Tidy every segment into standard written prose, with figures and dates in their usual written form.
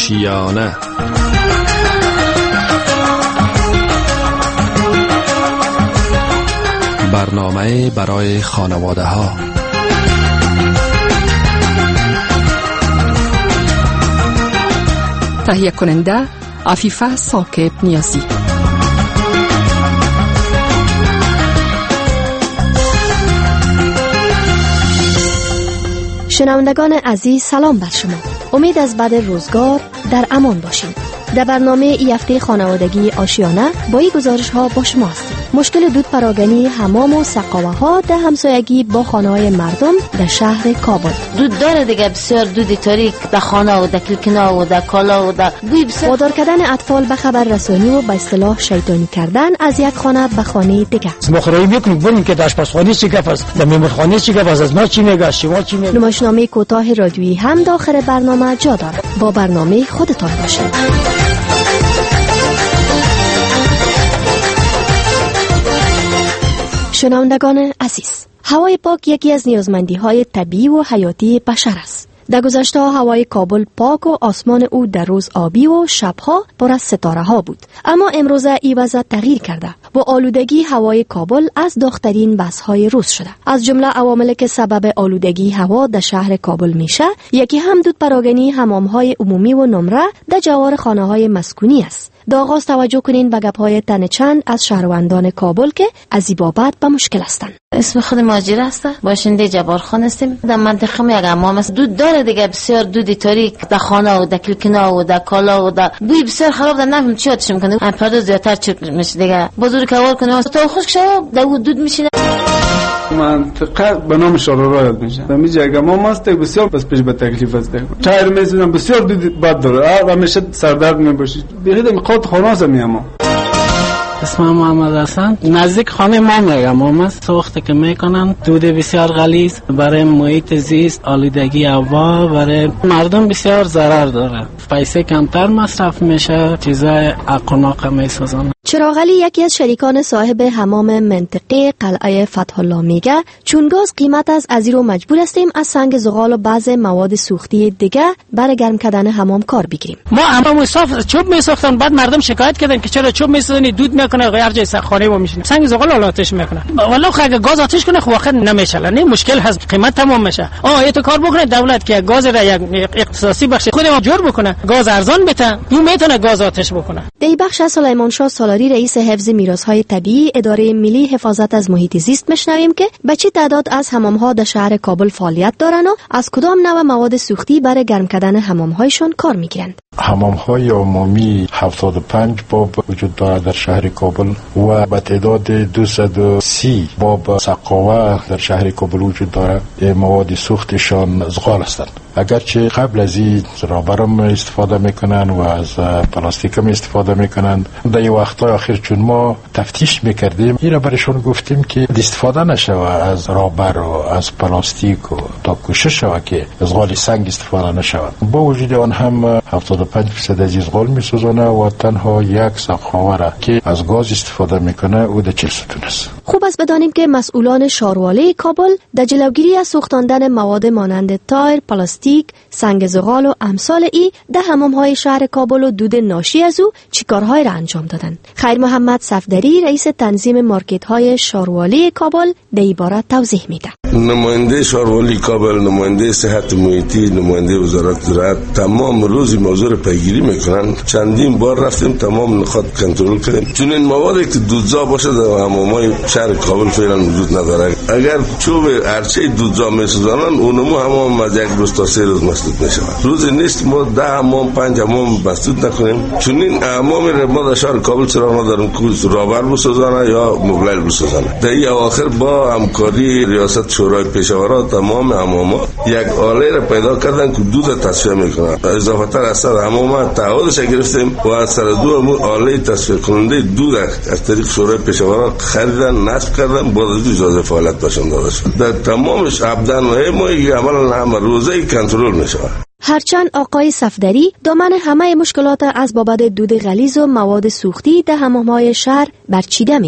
آشیانه. برنامه برای خانواده ها. تهیه کننده عفیفه ثاقب نیازی. شنوندگان عزیز، سلام بر شما. امید از بعد روزگار در امان باشید. در برنامه ای هفته خانوادگی آشیانه با این گزارش ها با شما هستیم. مشکل دود پراگنی حمام و سقاوه ها در همسایگی با خانه های مردم در شهر کابل. دود داره دیگه، بسیار دود تاریک در خانه و در کلکنا و در کالا و در بوی بسیار. وادار کردن اطفال به خبر رسانی و به اصطلاح شیطانی کردن از یک خانه به خانه دیگر. مخرایی میکنیم ببینیم که در آشپزخانه چی گپ است، در میمونخانه چی گپ است، از ما چی میگه، شما چی میگه. نمایشنامه کوتاه رادیویی هم داخل برنامه جا دارد. با برنامه خودتان باشید. شنوندگان عزیز، هوای پاک یکی از نیازمندی‌های طبیعی و حیاتی بشر است. در گذشته هوای کابل پاک و آسمان او در روز آبی و شبها پر از ستاره ها بود. اما امروزه این وضع تغییر کرده و آلودگی هوای کابل از داغ‌ترین بحث‌های روز شده. از جمله عواملی که سبب آلودگی هوا در شهر کابل میشه، یکی هم دود پراگنی حمام‌های عمومی و نمره در جوار خانه‌های مسکونی است. در آغاز توجه کنین به گپ‌های تن چند از شهروندان کابل که از این بابت به مشکل هستند. اسم خود ماجر است، باشنده جبارخان هستیم. در منطقه ما یک حمام است، دود داره دیگه، بسیار دود تاریک در خانه و در کلکنا و در کالا و در بوی بسیار خراب، در نفهم چی آتش میکنه. پرده زیادتر چپ میشه دیگه، بزرگ کار کنه تا خشک شه در دود میشینه. منطقه به نام شارورا یاد میشه. در میجه اگه ما ماست بسیار بس پیش به تکلیف است. تایر میزنم بسیار دود بد داره، همیشه سردرد میباشه. بخیدم قات خانه میام. اسمم محمد حسن. نزدیک خانه ما میگم، ما سوخته که میکنن، دود بسیار غلیظ برای محیط زیست، آلودگی هوا برای مردم بسیار ضرر داره. پیسه کمتر مصرف میشه، چیزای اقناق میسازن. چراغ علی یکی از شریکان صاحب حمام منطقه قلعه فتح الله میگه چون گاز قیمت از رو مجبور هستیم از سنگ زغال و بعض مواد سوختی دیگه برای گرم کردن حمام کار بگیریم. ما حمام صاف چوب میساختن، بعد مردم شکایت کردن که چرا چوب میسازنی دود میکنه، غیر جای خانه ما میشینه سنگ زغال آتش میکنه. والله اگه گاز آتش کنه خب واقعا نمیچله، نه مشکل هست، قیمت تمام میشه. تو کار بکنه دولت که گاز را یک اختصاصی بخش خودمون جور بکنه، گاز ارزان بده، اون میتونه گاز آتش بکنه. دی بخش سلیمان شاه سالاری رئیس حفظ میراث‌های طبیعی اداره ملی حفاظت از محیط زیست میشنویم که به چه تعداد از حمام‌ها در شهر کابل فعالیت دارند و از کدام نوع مواد سوختی برای گرم کردن حمام‌هایشان کار میگیرند. حمام‌های عمومی 75 باب وجود دارد در شهر کابل و به تعداد 230 باب سقاوه در شهر کابل وجود دارد. مواد سوختشان زغال هستند. اگرچه قبل از این رابرم استفاده میکنن و از پلاستیک هم استفاده میکنن، در این وقتهای آخر چون ما تفتیش میکردیم این را برشون گفتیم که استفاده نشوه از رابر و از پلاستیک و تا کوشش شوه که زغال سنگ استفاده نشوه. با وجود آن هم 75% از زغال میسوزانه و تنها یک سقاوه را که از گاز استفاده میکنه او در 40 ستون است. خوب است بدانیم که مسئولان شارواله کابل در جلوگیری از سوختاندن مواد مانند تایر، پلاستیک، سنگ زغال و امثال ای در حمام‌های شهر کابل و دود ناشی از او چیکارهای را انجام دادند. خیر محمد صفدری رئیس تنظیم مارکت‌های شارواله کابل در این باره توضیح میده. نماینده شارواله کابل، نماینده صحت محیطی، نماینده وزارت زراعت تمام روز موضوع را پیگیری میکنن. چندین بار رفتیم تمام نقاط کنترل کردیم. چون این موادی که دودزا باشه در حمام‌های شهر کابل فعلا وجود نداره. اگر چوب ارچه دودزا میسازنن اونمو حمام از یک روز تا 3 روز مسدود میشه. روز نیست ما 10 حمام 5 حمام مسدود نکنیم. چون این حمام را ما در شهر کابل چرا نداریم که رابر بسازن یا مبلل بسازن. در این اواخر با همکاری ریاست شورای پیشاوران تمام حمام‌ها یک آله را پیدا کردن که دود تصفیه میکنن. اضافه تر از سر حمام تعهدش گرفتیم و از سر دو آله تصفیه کننده دود از طریق شورای پیشاوران خریدن، نصب کردن، بعد از اجازه فعالیت باشند داده شد. در تمامش ابدان ما عملا هم روزه کنترل میشه. هرچند آقای صفدری دامن همه مشکلات از بابت دود غلیظ و مواد سوختی در حمام‌های شهر برچیده می‌دانند،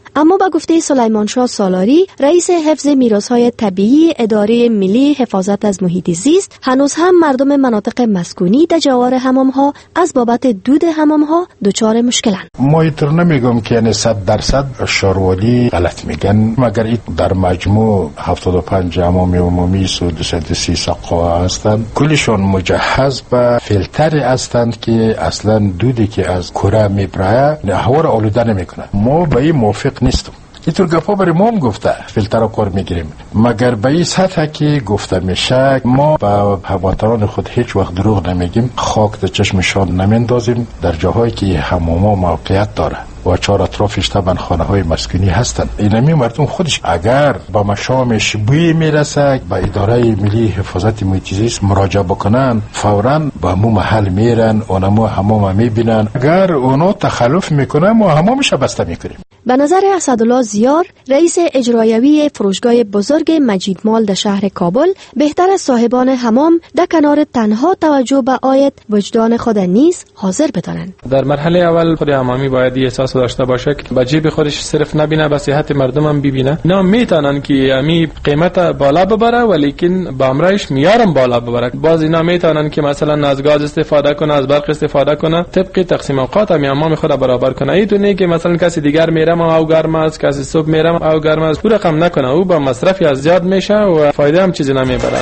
اما با گفته سلیمان شاه سالاری، رئیس حفظ میراث‌های طبیعی اداره ملی حفاظت از محیط زیست، هنوز هم مردم مناطق مسکونی در جوار حمام‌ها از بابت دود حمام‌ها دچار مشکلند. ما اینطور نمیگم که یعنی 100% شاروالی غلط میگن، مگر این در مجموع 75 حمام عمومی و 230 سقا هستند، کلشون مجهز به فیلتری هستند که اصلا دودی که از کره میبره هوا را آلوده نمیکنه. ما به این موافق نیستم. اینطور گفتا برای ما هم گفته فیلتر رو کار میگیریم، مگر به این سطح که گفته میشه ما به هموطنان خود هیچ وقت دروغ نمیگیم، خاک در چشمشان نمیندازیم. در جاهایی که حمام‌ها موقعیت داره و چهار اطرافش طبعا خانه های مسکونی هستند، اینمی مردم خودش اگر با مشامش بوی میرسه به اداره ملی حفاظت محیط زیست مراجعه بکنن، فوراً به همون محل میرن، اونمو حمام میبینن. اگر اونا تخلف میکنن ما حمامش بسته میکنیم. به نظر اسدالله زیار، رئیس اجرایوی فروشگاه بزرگ مجید مال در شهر کابل، بهتر از صاحبان حمام در کنار تنها توجه به آیت وجدان خود نیز حاضر بدانند. در مرحله اول خود حمامی باید احساس داشته باشه که به جیب خودش صرف نبینه، به صحت مردم هم ببینه. اینا میتونن که امی قیمت بالا ببره ولیکن با امرایش میارم بالا ببره. باز اینا میتونن که مثلا از گاز استفاده کنه، از برق استفاده کنه، طبق تقسیم اوقات حمام خود برابر کنه. ایتونه که مثلا کسی دیگر میره او گرم است، کسی صبح میرم او گرم است، او رقم نکنه، او با مصرفی از زیاد میشه و فایده هم چیزی نمیبرن.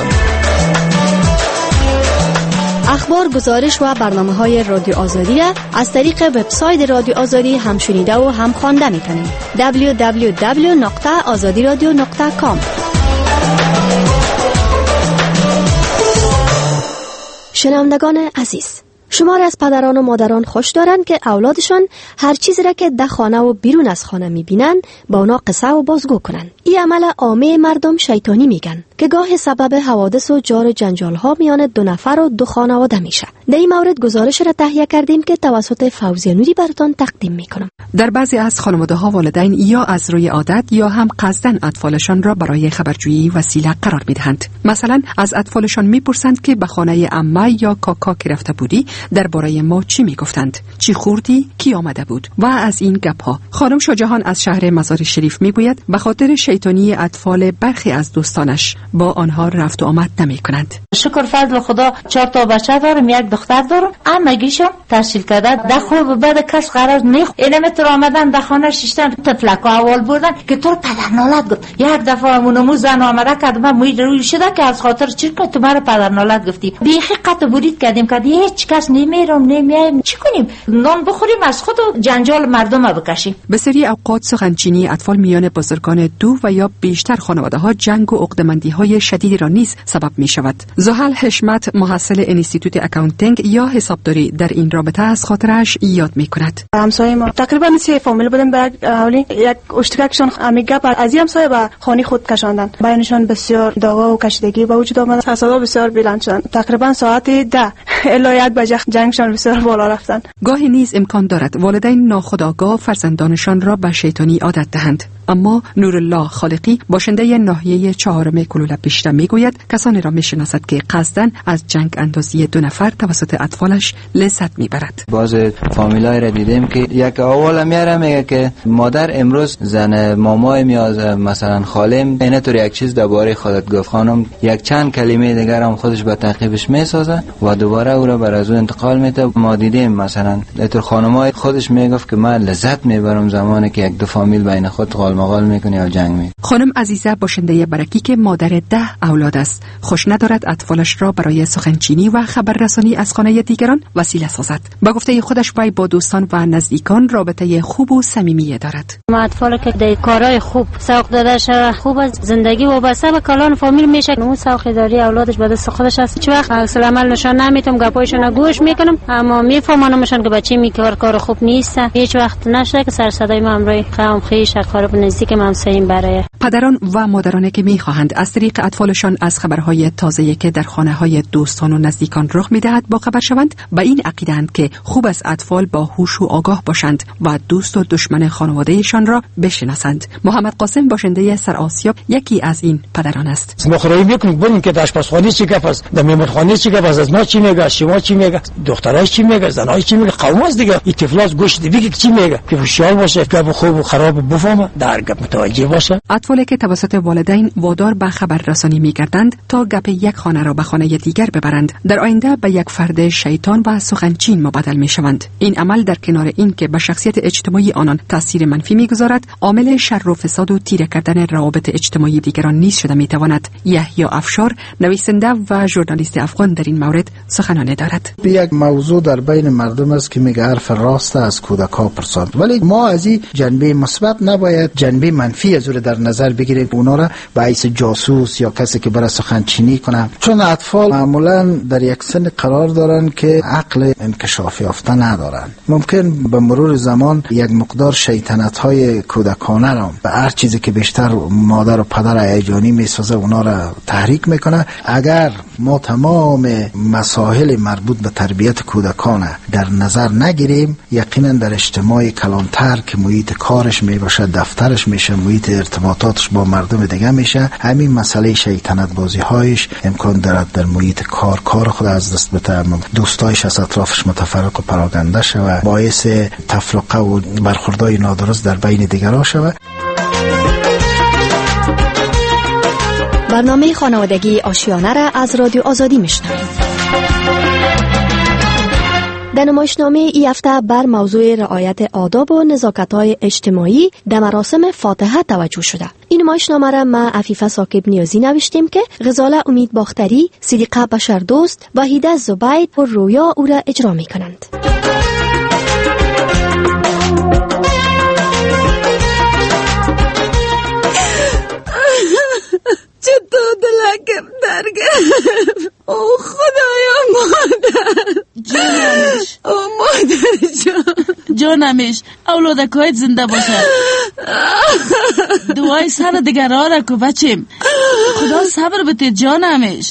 اخبار، گزارش و برنامه‌های رادیو آزادی را از طریق وبسایت رادیو آزادی هم شنیده و هم خوانده می‌تونید. www.azadiradio.com. شنوندگان عزیز، شمار از پدران و مادران خوش دارند که اولادشان هر چیزی را که در خانه و بیرون از خانه می‌بینند با اونا قصه و بازگو کنند. این عمل عامه مردم شیطانی میگن که گاه سبب حوادث و جار و جنجال‌ها میان دو نفر و دو خانواده میشه. در این مورد گزارش را تهیه کردیم که توسط فوزیه نوری براتون تقدیم میکنم. در بعضی از خانواده‌ها والدین یا از روی عادت یا هم قصداً اطفالشان را برای خبرجویی وسیله قرار میدهند. مثلا از اطفالشان میپرسند که به خانه عمه یا کاکا که رفته بودی درباره ما چی میگفتند، چی خوردی، کی آمده بود و از این گپ‌ها. خانم شجاعان از شهر مزار شریف میگوید به خاطر شیطانی اطفال برخی از دوستانش با آنها رفت و آمد نمی‌کنند. شکر فضل خدا 4 تا بچه دارم، یک دختر دارم. امگیشم تحصیل کرده، در خوب بعد کس قرار نیخ. اینم تو آمدن در خانه شیشتن تفلکا اول بردن که تو پدر نالت گفت. یک دفعه مونمو زن آمده کرد من موی روی شده که از خاطر چی که تو مرا پدر نالت گفتی. بیخی قطع برید کردیم که هیچ کس نمیرم نمیایم، چی کنیم؟ نان بخوریم از خود و جنجال مردم بکشیم. به سری اوقات سخنچینی اطفال میان بزرگان دو و یا بیشتر خانواده‌ها جنگ و عقده‌مندی‌های شدیدی را نیز سبب می‌شود. زحل حشمت، محصل انستیتوت اکاونتینگ یا حسابداری، در این رابطه از خاطرش یاد می‌کند. همسایه ما تقریبا 3 فامیل بودن، بعد اولی یک اشتراکشون امیگا از این همسایه به خانه خود کشاندن. بیانشون بسیار دعوا و کشیدگی به وجود آمد، حساسا بسیار بلند شدن. تقریبا ساعت 10 الی 1 بجه جنگشون بسیار بالا رفتن. گاهی نیز امکان دارد والدین ناخودآگاه فرزندانشان را به شیطانی عادت دهند. اما نورالله خالقی، باشنده ناحیه 4 کلوله پیشته، میگوید کسانی را میشناسد که قصداً از جنگ اندازی 2 نفر توسط اطفالش لذت میبرد. باز فامیلای را دیدیم که یک اول میاره میگه که مادر امروز زن مامای میاد مثلا خالم اینطور یک چیز درباره خودت گفت، خانم یک چند کلمه دیگر هم خودش به تعقیبش میسازه و دوباره او را بر از اون انتقال میده. ما دیدیم مثلا اینطور خانمای خودش میگفت که من لذت میبرم زمانی که یک دو فامیل بین خود مقال میکنه یا جنگ میکنه. خانم عزیزه، باشنده برکی که مادر 10 اولاد است، خوش ندارد اطفالش را برای سخنچینی و خبررسانی از خانه دیگران وسیله سازد. با گفته خودش وی با دوستان و نزدیکان رابطه خوب و صمیمی دارد. ما اطفال که در کارهای خوب سوق داده شده، خوب از زندگی وابسته به کلان فامیل میشه، اون سوق داری اولادش به دست خودش است. چه وقت عکس العمل نشان نمیتونم، گپایشون گوش میکنم، اما میفهمونمشون که بچه میکار کار خوب نیست. هیچ وقت نشه که سر صدای ما امروی قوم خویش اقارب نزدیک ما همسایه‌ایم برای پدران و مادرانی که میخواهند از طریق اطفالشان از خبرهای تازه‌ای که در خانه‌های دوستان و نزدیکان رخ میدهد با خبر شوند، به این عقیده‌اند که خوب است اطفال با هوش و آگاه باشند و دوست و دشمن خانواده‌شان را بشناسند. محمد قاسم، باشنده سرآسیاب، یکی از این پدران است. مخروی میکنیم ببینیم که در آشپزخانه چی گپ است، در مهمانخانه چی گپ است، از ما چی میگه، شما چی میگه، دختراش چی میگه، زناش چی میگه، قوم دیگه. این طفلاس گوش دیگه چی میگه که هوشیار باشه، گپ خوب و خراب بفهمه، در گپ متوجه باشه. اطفالی که توسط والدین وادار به خبررسانی می‌گردند تا گپ یک خانه را به خانه دیگر ببرند، در آینده به یک فرد شیطان و سخنچین مبدل می‌شوند. این عمل در کنار این که به شخصیت اجتماعی آنان تاثیر منفی می‌گذارد، عامل شر و فساد و تیره کردن روابط اجتماعی دیگران نیز شده می‌تواند. یحیی افشار، نویسنده و ژورنالیست افغان، در این مورد سخنانی دارد. یک موضوع در بین مردم است که میگه حرف راست از کودک‌ها پرساند، ولی ما از این جنبه مثبت نباید جنبه منفی از رو در نظر بگیریم، اونا را به حیث جاسوس یا کسی که برای سخنچینی کنه، چون اطفال معمولا در یک سن قرار دارن که عقل انکشاف یافته ندارن. ممکن به مرور زمان یک مقدار شیطنت‌های کودکانه را به هر چیزی که بیشتر مادر و پدر هیجانی میسازه اونا را تحریک میکنه. اگر ما تمام مسائل مربوط به تربیت کودکان در نظر نگیریم، یقینا در اجتماع کلانتر که محیط کارش میباشه، دفترش میشه، محیط ارتباطاتش با مردم دیگه میشه، همین مسئله شیطنت بازی هایش امکان دارد در محیط کار خود از دست بده، دوستایش از اطرافش متفرق و پراگنده شود، باعث تفرقه و برخوردهای نادرست در بین دیگران شود. برنامه خانوادگی آشیانه را از رادیو آزادی میشنوید. در نمایشنامه ای هفته بر موضوع رعایت آداب و نزاکت‌های اجتماعی در مراسم فاتحه توجه شده. این نمایشنامه را ما عفیفه ساکب نیازی نوشتیم که غزاله امید باختری، صدیقه بشردوست، وحیده زبید و رویا او را اجرا می کنند. چطور دلکم درگه او خدایا مادر جانمش، او مادر جانمش اولادکایت زنده باشه. دعای سر دیگر را رکو بچیم، خدا صبر بده جانمش.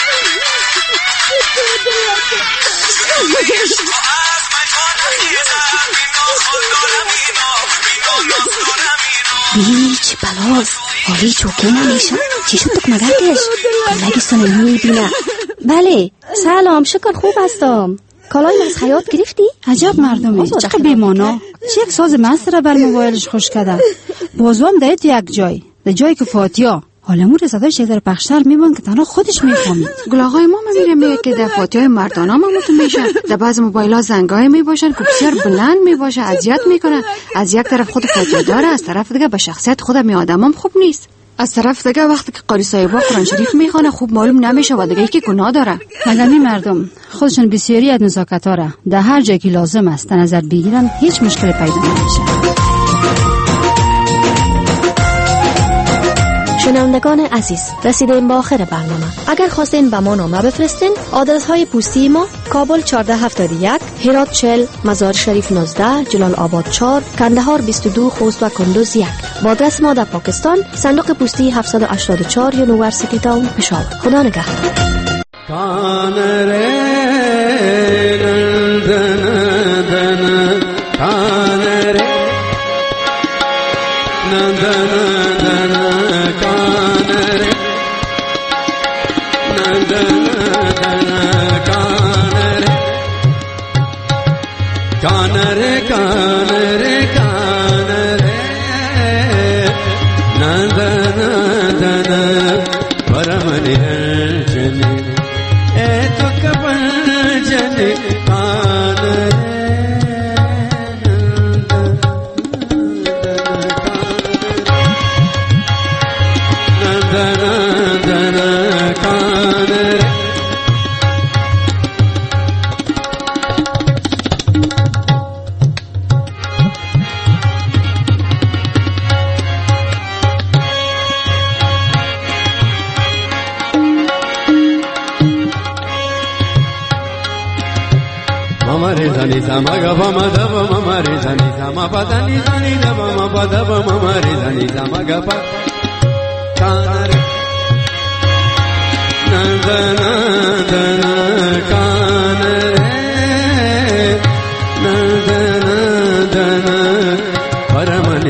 بینی چی بلاست، حالی چوکه نمیشه. چی شد دکمگرگش؟ کلگستان میبینه. بله سلام، شکر خوب هستم. کالای از خیاط گرفتی؟ عجب مردمه، چقدر بیمانا. چه یک ساز مست را بر موبایلش خوش کرده. بازوام دهید یک جای، در جایی که فاتیا حالمون رسادای شیدر پخشتر میبون که تنها خودش میفهمید. گلاغای ما میگه که در فاتیای مردانا ممنوط میشه، در بعض موبایل‌ها زنگای میباشن که بسیار بلند میباشه، اذیت میکنه. از یک طرف خود فاتیا داره، از طرف دیگه به شخصیت خود می آدمام خوب نیست. از طرف دیگه وقتی که قاری صاحبا قرآن شریف میخونه خوب معلوم نمیشه و دیگه که گناه داره. مگمی مردم خودشون بسیاری از نزاکت‌ها را در هر جایی که لازم است در نظر بگیرن، هیچ مشکلی پیدا نمیشه. شنوندگان عزیز، رسیدیم به آخر برنامه. اگر خواستین به ما نامه بفرستین، آدرس های پستی ما: کابل 1471، هرات 40، مزار شریف 19، جلال آباد 4، کندهار 22، خوست و کندوز 1. با آدرس ما در پاکستان، صندوق پستی 784 یونیورسیتی تاون، پشاور. خدا نگهدار.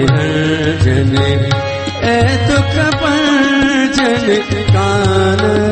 कान